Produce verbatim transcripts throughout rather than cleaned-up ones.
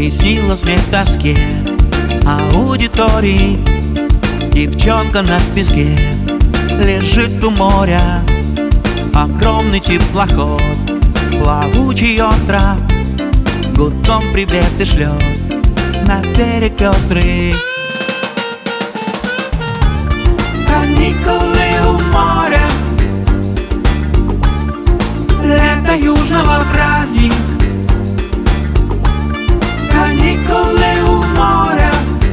И снила смех в тоске аудитории. Девчонка на песке лежит у моря. Огромный теплоход, плавучий остров, гудком приветы шлет на берег пестрый. Каникулы у моря, лето южного праздник. Каникулы у моря,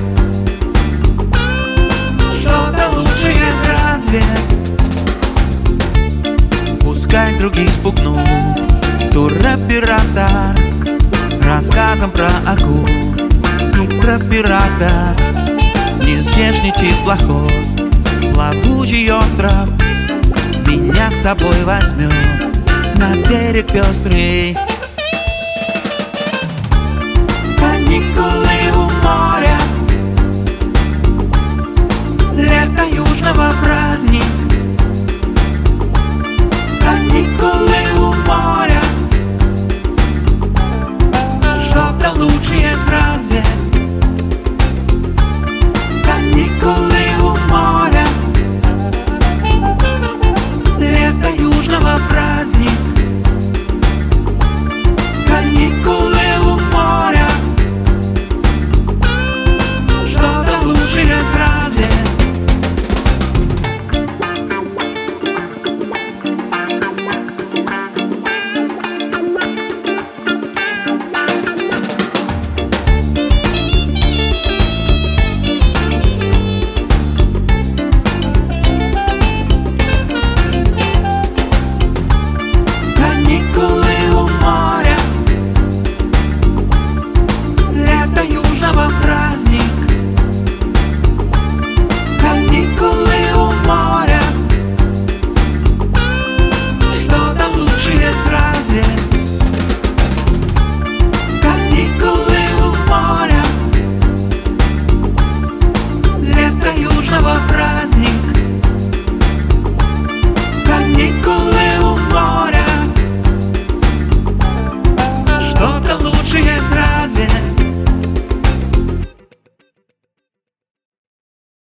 что-то лучшее разве? Пускай других спугнул туроператор рассказом про акул и про пиратов. Нездешний теплоход, плавучий остров меня с собой возьмет на берег пестрый. Каникулы у моря, лето южного праздник. Каникулы у моря,